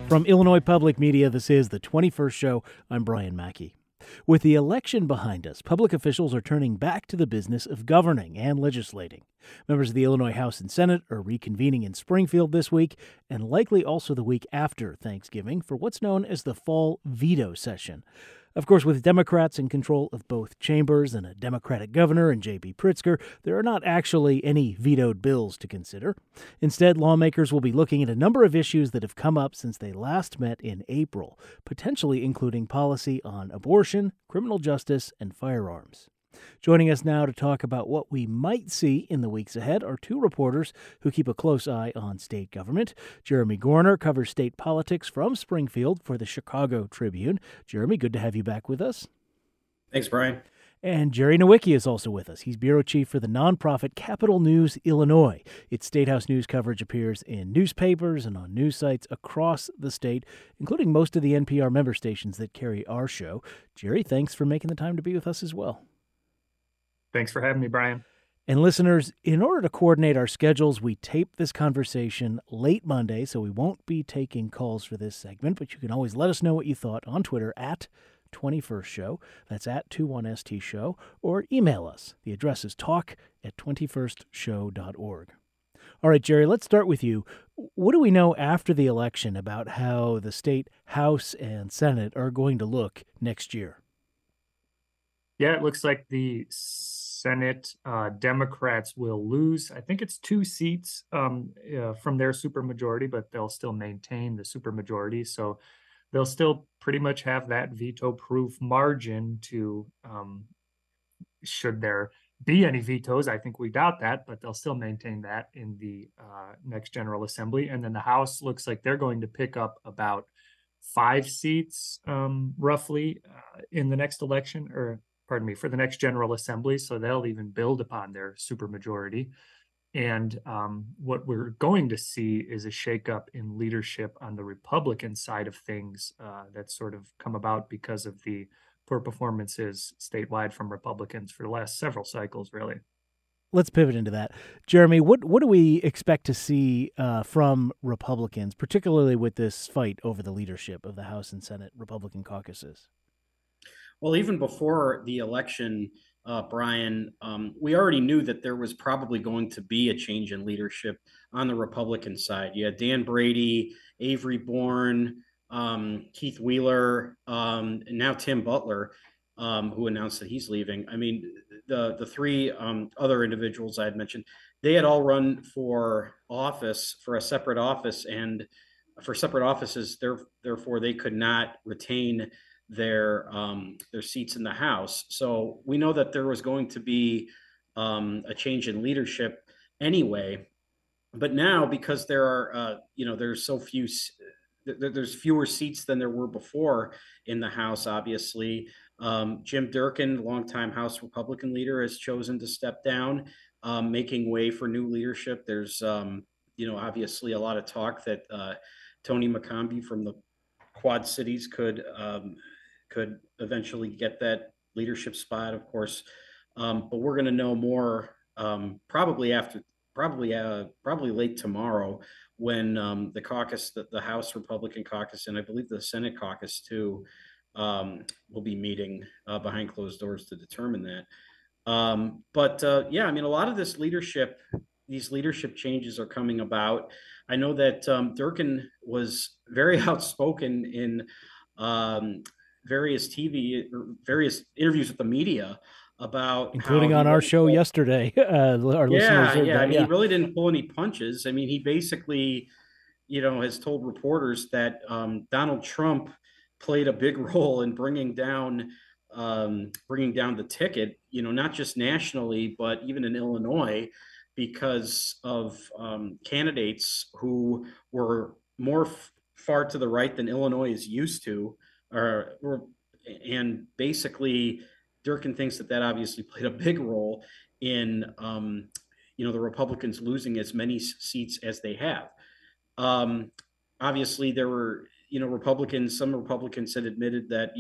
From Illinois Public Media, this is the 21st Show. I'm Brian Mackey. With the election behind us, public officials are turning back to the business of governing and legislating. Members of the Illinois House and Senate are reconvening in Springfield this week, and likely also the week after Thanksgiving, for what's known as the fall veto session. Of course, with Democrats in control of both chambers and a Democratic governor in J.B. Pritzker, there are not actually any vetoed bills to consider. Instead, lawmakers will be looking at a number of issues that have come up since they last met in April, potentially including policy on abortion, criminal justice, and firearms. Joining us now to talk about what we might see in the weeks ahead are two reporters who keep a close eye on state government. Jeremy Gorner covers state politics from Springfield for the Chicago Tribune. Jeremy, good to have you back with us. Thanks, Brian. And Jerry Nowicki is also with us. He's bureau chief for the nonprofit Capital News Illinois. Its Statehouse news coverage appears in newspapers and on news sites across the state, including most of the NPR member stations that carry our show. Jerry, thanks for making the time to be with us as well. Thanks for having me, Brian. And listeners, in order to coordinate our schedules, we tape this conversation late Monday, so we won't be taking calls for this segment, but you can always let us know what you thought on Twitter at 21st Show. That's at 21ST Show, or email us. The address is talk@21stshow.org. All right, Jerry, let's start with you. What do we know after the election about how the state House and Senate are going to look next year? Yeah, it looks like the Senate Democrats will lose. I think it's 2 seats from their supermajority, but they'll still maintain the supermajority. So they'll still pretty much have that veto-proof margin to, should there be any vetoes, I think we doubt that, but they'll still maintain that in the next General Assembly. And then the House looks like they're going to pick up about 5 seats roughly in the next election, or pardon me, for the next General Assembly. So they'll even build upon their supermajority. And what we're going to see is a shakeup in leadership on the Republican side of things that's sort of come about because of the poor performances statewide from Republicans for the last several cycles, really. Let's pivot into that. Jeremy, what do we expect to see from Republicans, particularly with this fight over the leadership of the House and Senate Republican caucuses? Well, even before the election, Brian, we already knew that there was probably going to be a change in leadership on the Republican side. You had Dan Brady, Avery Bourne, Keith Wheeler, and now Tim Butler, who announced that he's leaving. I mean, the 3 other individuals I had mentioned, they had all run for office, for a separate office, and for separate offices, therefore they could not retain their seats in the House. So we know that there was going to be a change in leadership anyway. But now, because there are there's so few, there's fewer seats than there were before in the House. Obviously, Jim Durkin, longtime House Republican leader, has chosen to step down, making way for new leadership. There's obviously a lot of talk that Tony McCombie from the Quad Cities could eventually get that leadership spot, of course. But we're going to know more probably late tomorrow, when the caucus, the House Republican caucus, and I believe the Senate caucus too, will be meeting behind closed doors to determine that. But I mean, a lot of these leadership changes are coming about. I know that Durkin was very outspoken in various interviews with the media about, including on our show yesterday. Listeners heard that. He really didn't pull any punches. I mean, he basically, has told reporters that Donald Trump played a big role in bringing down the ticket, not just nationally, but even in Illinois, because of candidates who were more far to the right than Illinois is used to, and basically Durkin thinks that obviously played a big role in the Republicans losing as many seats as they have. Obviously, there were some Republicans had admitted that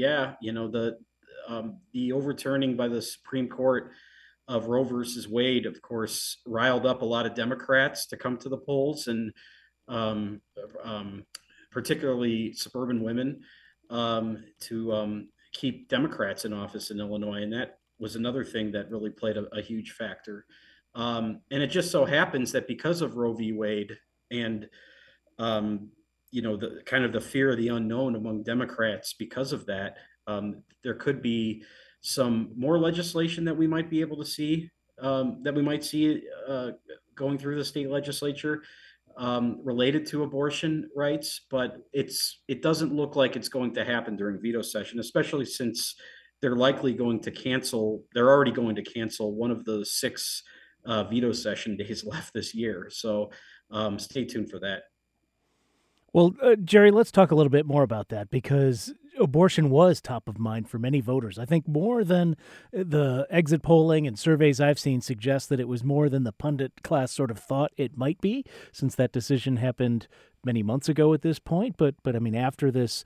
the overturning by the Supreme Court of Roe versus Wade, of course, riled up a lot of Democrats to come to the polls and particularly suburban women, to keep Democrats in office in Illinois, and that was another thing that really played a huge factor. And it just so happens that because of Roe v. Wade and um, the kind of the fear of the unknown among Democrats because of that, there could be some more legislation that we might be able to see that we might see going through the state legislature related to abortion rights, but it doesn't look like it's going to happen during veto session, especially since they're likely going to cancel. They're already going to cancel one of the six veto session days left this year. So stay tuned for that. Well, Jerry, let's talk a little bit more about that because abortion was top of mind for many voters. I think more than the exit polling and surveys I've seen suggest that it was more than the pundit class sort of thought it might be, since that decision happened many months ago at this point. But I mean, after this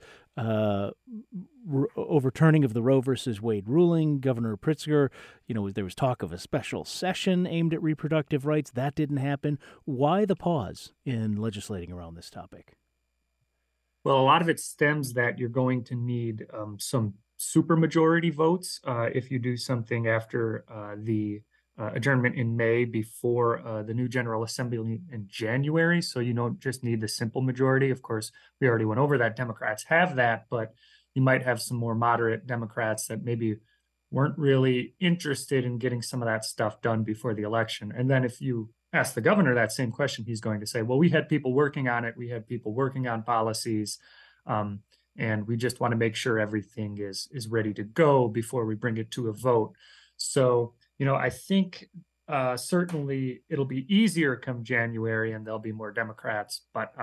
overturning of the Roe versus Wade ruling, Governor Pritzker, there was talk of a special session aimed at reproductive rights. That didn't happen. Why the pause in legislating around this topic? Well, a lot of it stems that you're going to need some supermajority votes if you do something after the adjournment in May before the new General Assembly in January. So you don't just need the simple majority. Of course, we already went over that. Democrats have that, but you might have some more moderate Democrats that maybe weren't really interested in getting some of that stuff done before the election. And then if you ask the governor that same question, he's going to say, well, we had people working on it. We had people working on policies. And we just want to make sure everything is ready to go before we bring it to a vote. So, I think certainly it'll be easier come January and there'll be more Democrats. But,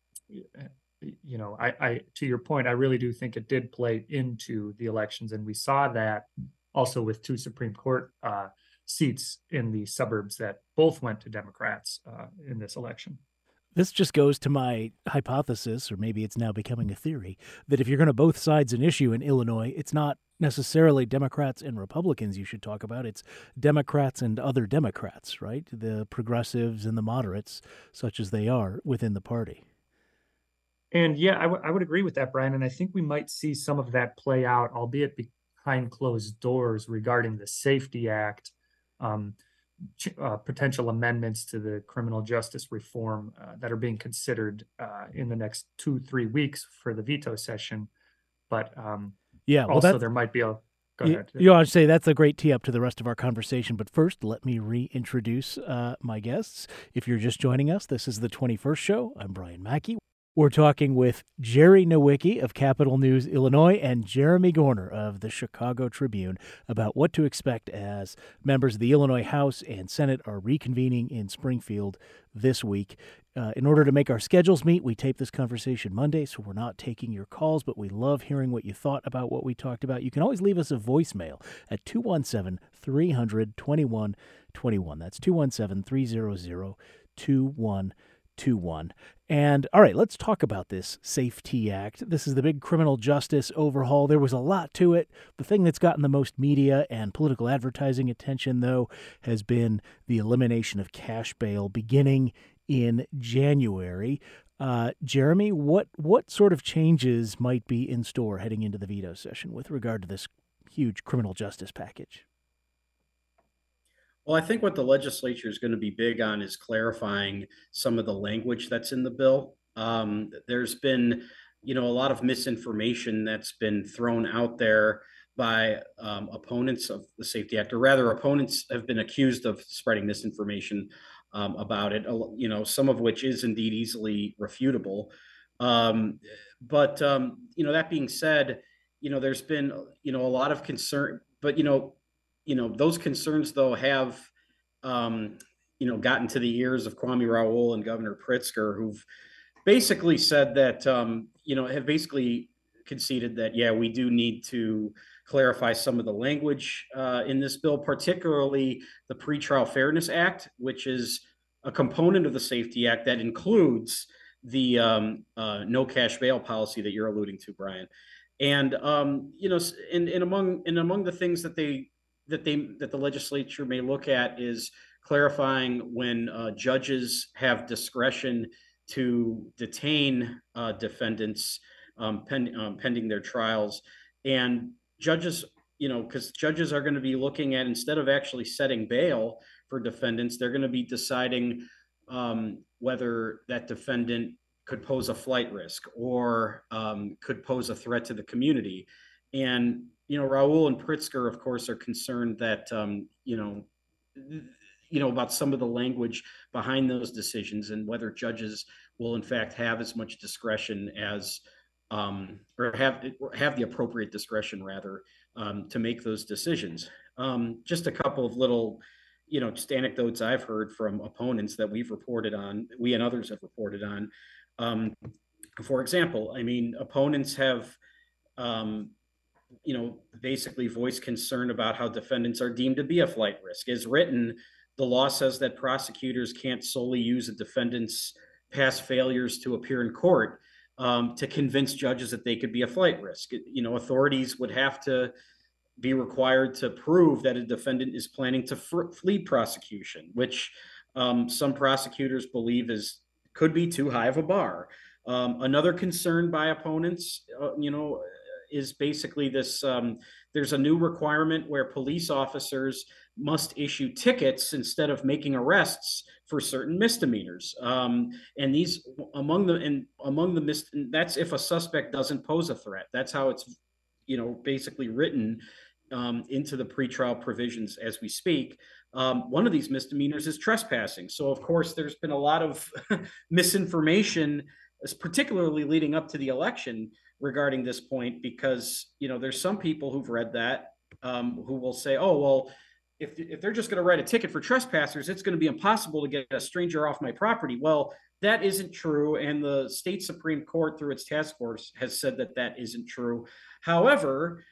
I to your point, I really do think it did play into the elections. And we saw that also with two Supreme Court seats in the suburbs that both went to Democrats in this election. This just goes to my hypothesis, or maybe it's now becoming a theory, that if you're going to both sides an issue in Illinois, it's not necessarily Democrats and Republicans you should talk about. It's Democrats and other Democrats, right? The progressives and the moderates, such as they are within the party. And yeah, I would agree with that, Brian. And I think we might see some of that play out, albeit behind closed doors, regarding the SAFE-T Act. Potential amendments to the criminal justice reform that are being considered in the next 2-3 weeks for the veto session. But also there might be a... Go ahead. I'd say that's a great tee up to the rest of our conversation. But first, let me reintroduce my guests. If you're just joining us, this is the 21st show. I'm Brian Mackey. We're talking with Jerry Nowicki of Capital News Illinois and Jeremy Gorner of the Chicago Tribune about what to expect as members of the Illinois House and Senate are reconvening in Springfield this week. In order to make our schedules meet, we tape this conversation Monday, so we're not taking your calls, but we love hearing what you thought about what we talked about. You can always leave us a voicemail at 217-300-2121. That's 217-300-2121. And all right, let's talk about this SAFE-T Act. This is the big criminal justice overhaul. There was a lot to it. The thing that's gotten the most media and political advertising attention, though, has been the elimination of cash bail beginning in January. Jeremy, what sort of changes might be in store heading into the veto session with regard to this huge criminal justice package? Well, I think what the legislature is going to be big on is clarifying some of the language that's in the bill. There's been, a lot of misinformation that's been thrown out there by opponents of the SAFE-T Act, or rather, opponents have been accused of spreading misinformation about it. Some of which is indeed easily refutable. But that being said, there's been a lot of concern, but those concerns, though, have, gotten to the ears of Kwame Raoul and Governor Pritzker, who've basically said that, have basically conceded that, we do need to clarify some of the language in this bill, particularly the Pretrial Fairness Act, which is a component of the SAFE-T Act that includes the no cash bail policy that you're alluding to, Brian. And, among the things that the legislature may look at is clarifying when judges have discretion to detain defendants pending their trials. And judges, because judges are going to be looking at, instead of actually setting bail for defendants, they're going to be deciding whether that defendant could pose a flight risk or could pose a threat to the community. And, Raul and Pritzker, of course, are concerned that, about some of the language behind those decisions and whether judges will in fact have as much discretion as or have the appropriate discretion rather to make those decisions. Just a couple of little, just anecdotes I've heard from opponents that we've reported on, we and others have reported on. For example, opponents have, basically voiced concern about how defendants are deemed to be a flight risk. As written, the law says that prosecutors can't solely use a defendant's past failures to appear in court to convince judges that they could be a flight risk. Authorities would have to be required to prove that a defendant is planning to flee prosecution, which some prosecutors believe could be too high of a bar. Another concern by opponents, is basically this, there's a new requirement where police officers must issue tickets instead of making arrests for certain misdemeanors. And these among the that's if a suspect doesn't pose a threat. That's how it's, basically written into the pretrial provisions as we speak. One of these misdemeanors is trespassing. So of course, there's been a lot of misinformation, particularly leading up to the election, regarding this point, because there's some people who've read that who will say, oh well, if they're just going to write a ticket for trespassers, it's going to be impossible to get a stranger off my property. Well, that isn't true, and the state Supreme Court, through its task force, has said that isn't true. However,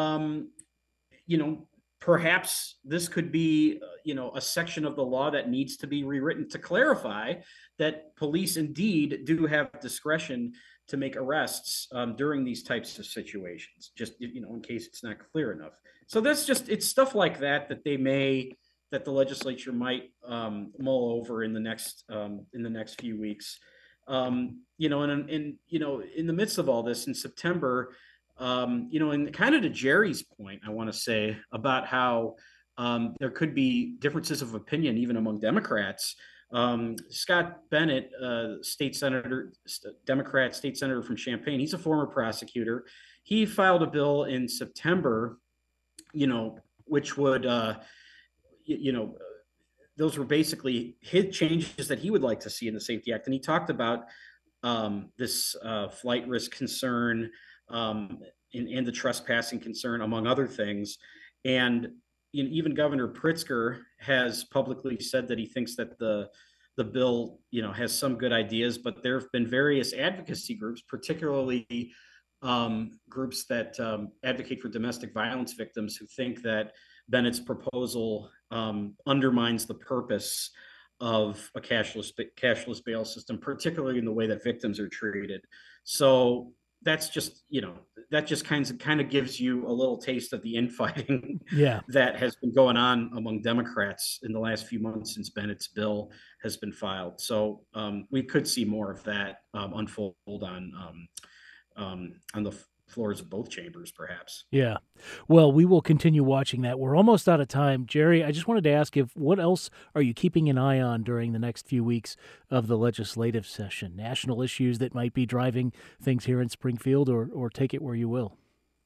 perhaps this could be a section of the law that needs to be rewritten to clarify that police indeed do have discretion to make arrests during these types of situations, just in case it's not clear enough. So it's stuff like that that the legislature might mull over in the next few weeks. And in the midst of all this, in September, and kind of to Jerry's point, I want to say about how there could be differences of opinion even among Democrats. Scott Bennett, Democrat state senator from Champaign, he's a former prosecutor. He filed a bill in September, which would, those were basically his changes that he would like to see in the Safety Act. And he talked about this flight risk concern and the trespassing concern, among other things. And even Governor Pritzker has publicly said that he thinks that the bill, has some good ideas, but there have been various advocacy groups, particularly groups that advocate for domestic violence victims, who think that Bennett's proposal undermines the purpose of a cashless bail system, particularly in the way that victims are treated. So that's just, that just kind of gives you a little taste of the infighting that has been going on among Democrats in the last few months since Bennett's bill has been filed. So we could see more of that unfold on the floors of both chambers, perhaps. Yeah. Well, we will continue watching that. We're almost out of time. Jerry, I just wanted to ask what else are you keeping an eye on during the next few weeks of the legislative session? National issues that might be driving things here in Springfield, or take it where you will?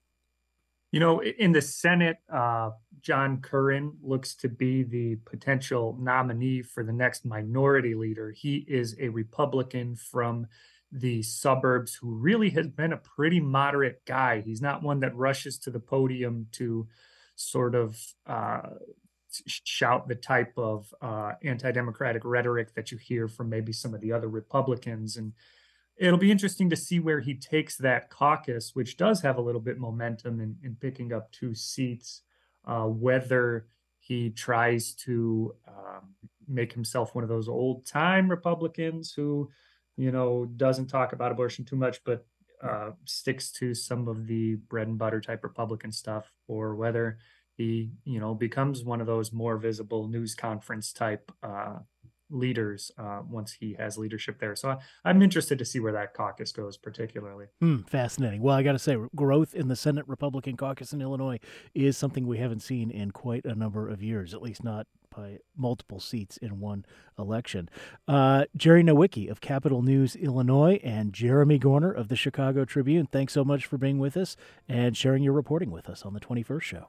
In the Senate, John Curran looks to be the potential nominee for the next minority leader. He is a Republican from the suburbs who really has been a pretty moderate guy. He's not one that rushes to the podium to sort of shout the type of anti-democratic rhetoric that you hear from maybe some of the other Republicans. And it'll be interesting to see where he takes that caucus, which does have a little bit momentum in picking up 2 seats, whether he tries to make himself one of those old-time Republicans who doesn't talk about abortion too much, but sticks to some of the bread and butter type Republican stuff, or whether he, becomes one of those more visible news conference type leaders once he has leadership there. So I'm interested to see where that caucus goes, particularly. Fascinating. Well, I got to say, growth in the Senate Republican caucus in Illinois is something we haven't seen in quite a number of years, at least not by multiple seats in one election. Jerry Nowicki of Capital News Illinois and Jeremy Gorner of the Chicago Tribune, thanks so much for being with us and sharing your reporting with us on the 21st Show.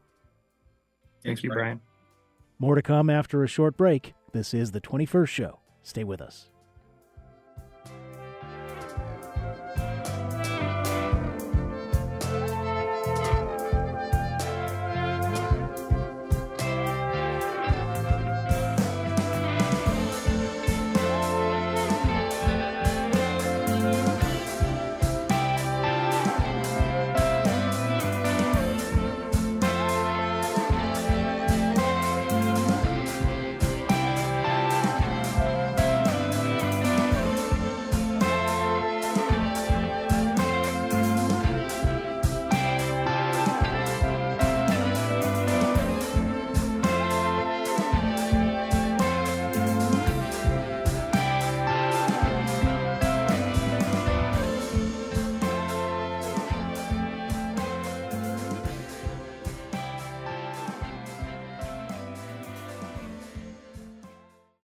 Thank you, Brian. More to come after a short break. This is the 21st Show. Stay with us.